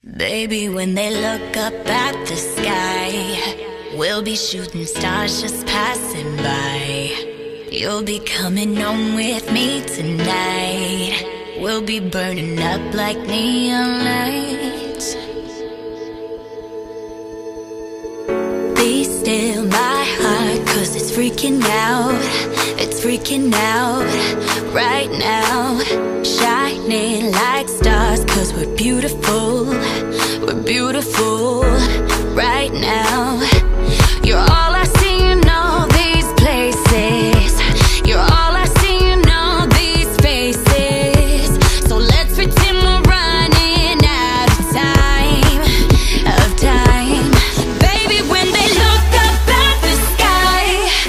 Baby, when they look up at the sky, we'll be shooting stars just passing by. You'll be coming home with me tonight. We'll be burning up like neon lights. Be still my heart, 'cause it's freaking out. It's freaking out right now. Shining like stars, 'cause we're beautiful. We're beautiful right now. You're all I see in all these places. You're all I see in all these faces. So let's pretend we're running out of time, Baby, when they look up at the sky,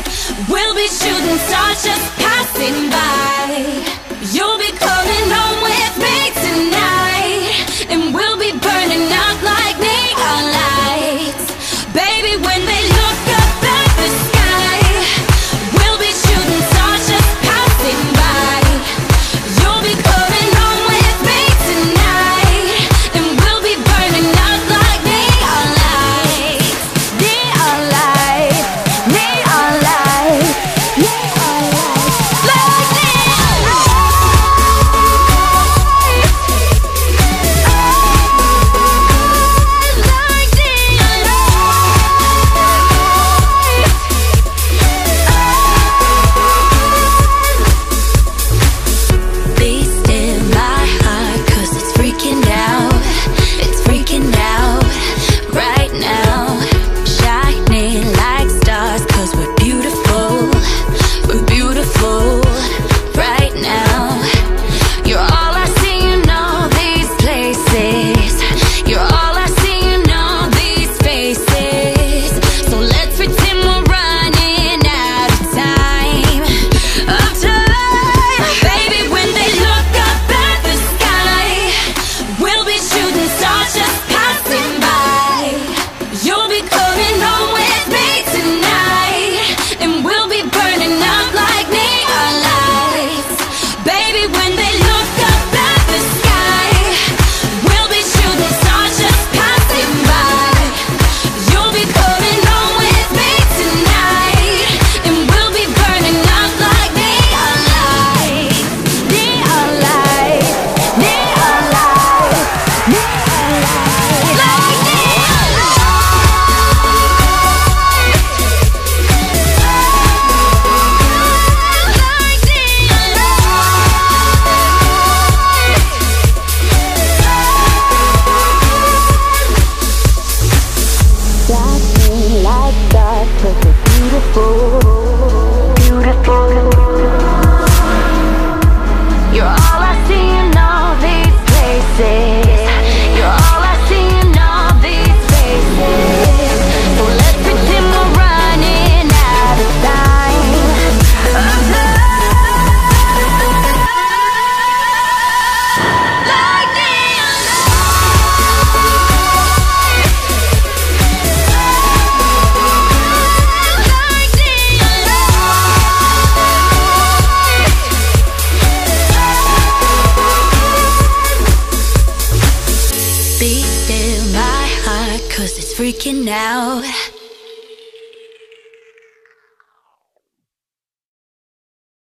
we'll be shooting stars just passing by. You'll be coming home with me tonight, and we'll be burning up like neon lights. Baby, when they look up at the sky, we'll be shooting stars just passing by. You'll be coming home with me tonight, and we'll be burning up like neon lights. Neon lights, neon lights, neon lights, like neon Be still my heart, 'cause it's freaking out.